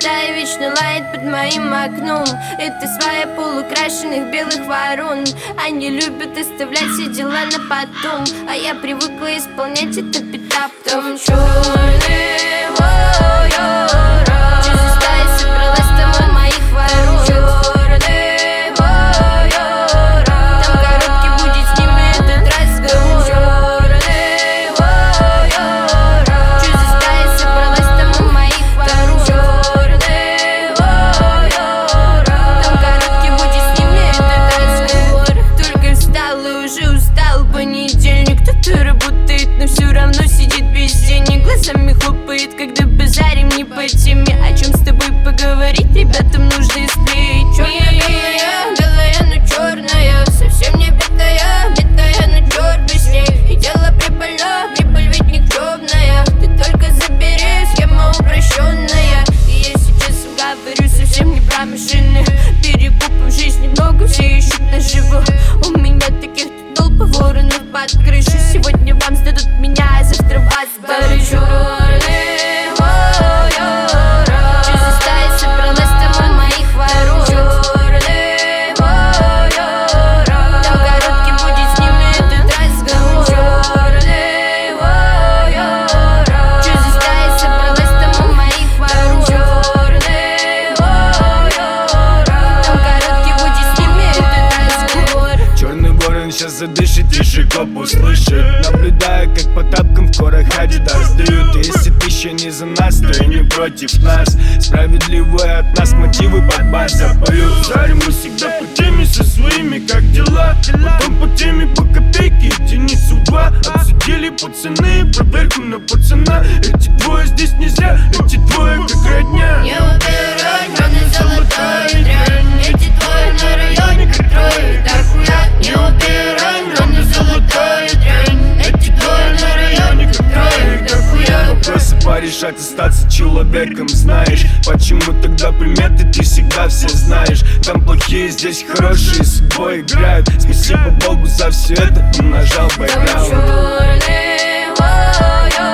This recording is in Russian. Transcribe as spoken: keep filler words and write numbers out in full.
стая вечно лает под моим окном. Это свая полукрашенных белых ворон. Они любят оставлять все дела на потом, а я привыкла исполнять это петаптом. Черный майора, что за стая собралась там у моих ворон? Черный майора, там короткий будет с ними этот разговор. Черный майора, что за стая собралась там у моих ворон? Черный майора, там короткий будет с ними этот разговор. Только встал и уже устал понедельник. Кто-то работает, но все равно сидит без денег. Глазами хлопает, когда базарим не по теме. О чем с тобой поговорить, ребятам нужно склеить. Черная, белая, но черная, совсем не битая, битая, но черт бы с ней. И дело прибыльно, прибыль ведь никчемная. Ты только забери, схема упрощенная. И я сейчас говорю совсем не про машины. Перекупов в жизни много, все ищут наживу. У меня таких тут толпа воронов под крышей. Сегодня вам сдадут меня, а завтра вас бары. Черный майора, что за стая собралась там у моих ворон? Черный майора, там короткий будет с ними этот разговор. Черный майора, что за стая собралась там у моих ворон? Черный майора, там короткий будет с ними этот разговор. Черный ворон сейчас задышит, тише коп услышит. Наблюдая, как по тапкам в корах Адидас дают. Если ты еще не за нас, то и не против нас. Справедливые от нас мотивы под бас запоют. Жарим мы всегда по теме со своими, как дела. Потом по теме по копейке и тянись в два. Обсудили пацаны, проверку на пацана. Эти двое здесь не зря, эти двое как родня. Не убирай, раны золотая дрянь. Эти двое на районе как трое, так хуя. Не убирай, раны золотая дрянь. Эти двое на районе как трое, так хуя. Вопросы порешать, остаться человеком, знаешь. Почему тогда приметы ты всегда все знаешь? Там плохие, здесь хорошие, судьбой играют. Спасибо Богу за все это, он нажал бэкграунд. Черный майора,